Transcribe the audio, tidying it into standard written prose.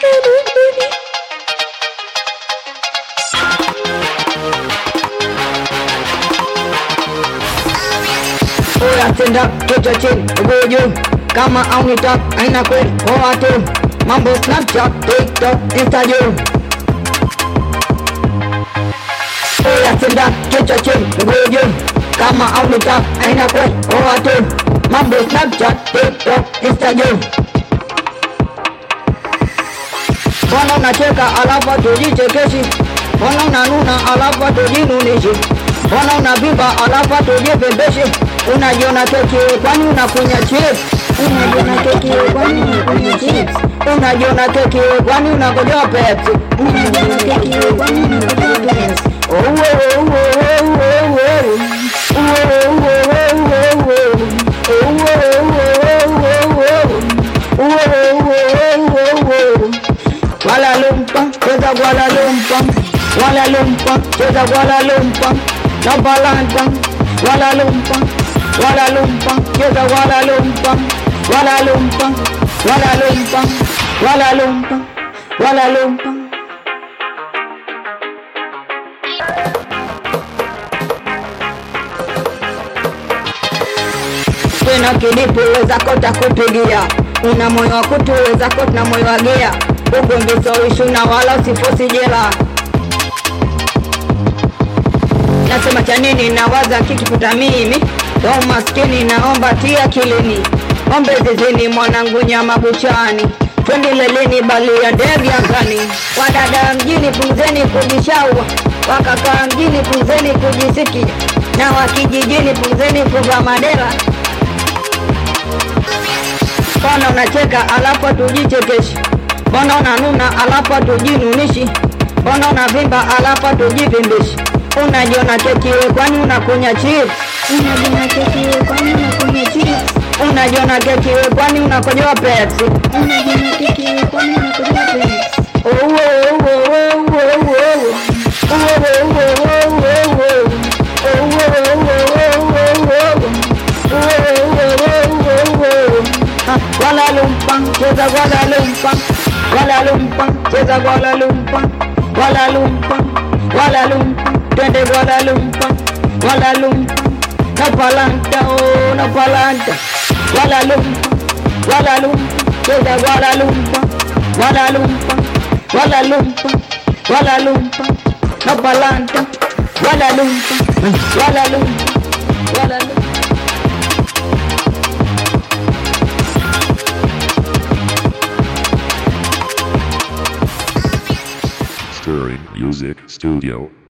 Oya stand up, kichwa chini, mguu juu. Kama haunitaka haina kweli, poa tu. Mambo Snapchat, TikTok, Instagram. Oya stand up, kichwa chini, mguu juu. Kama haunitaka haina kweli, poa tu. Mambo Snapchat, TikTok, Instagram. Mbona unacheka alafu tujichekeshi? Mbona unanuna alafu tujinunishi? Mbona unavimba alafu tujipembeshe? Unajiona keki kwani unakunya chips? Unajiona keki kwani unakunya chips? Unajiona keki kwani unakojoa Pepsi? Unajiona keki kwani unakojoa Pepsi? Kuala Lumpur, cheza Kuala Lumpur. Kuala Lumpur, cheza Kuala Lumpur. No balanta, Kuala Lumpur. Kuala Lumpur, cheza Kuala Lumpur. Kuala Lumpur, Kuala Lumpur. Kuala Lumpur, Kuala Lumpur. Tena kilipo weza kota kupigia. Una moyo wa kutuweza kota na moyo wa gea. Ugomvi so ishu na wala usifosi jela. Nasema cha nini nawaza kikikuta mimi. Kwa maskini naomba tia kilini. Ombe zizini mwanangu nyama buchani. Twendi leleni bali ya ndege angani. Wadada mjini punzeni kujishaua. Wakaka mjini punzeni kujisikia. Na wakijijini punzeni kuvaa madera. Mbona unacheka alafu tujichekeshi? Mbona unanuna alafu tujinunishi? Mbona unavimba alafu tujipimbishi? Unajiona keki kwani unakunya chips? Unajiona keki kwani unakunya chips? Unajiona keki kwani unakojoa Pepsi? Unajiona keki kwani unakojoa Pepsi? Kuala Lumpur, cheza Kuala Lumpur. Kuala Lumpur, cheza Kuala Lumpur. Kuala Lumpur, Kuala Lumpur, twende Kuala Lumpur. Kuala Lumpur, no palanta, oh no palanta. Kuala Lumpur, Kuala Lumpur, cheza Kuala Lumpur. Kuala Lumpur, Kuala Lumpur, Kuala Lumpur, no palanta. Kuala Lumpur, Kuala Lumpur, Kuala Lumpur. Stirring Music Studio.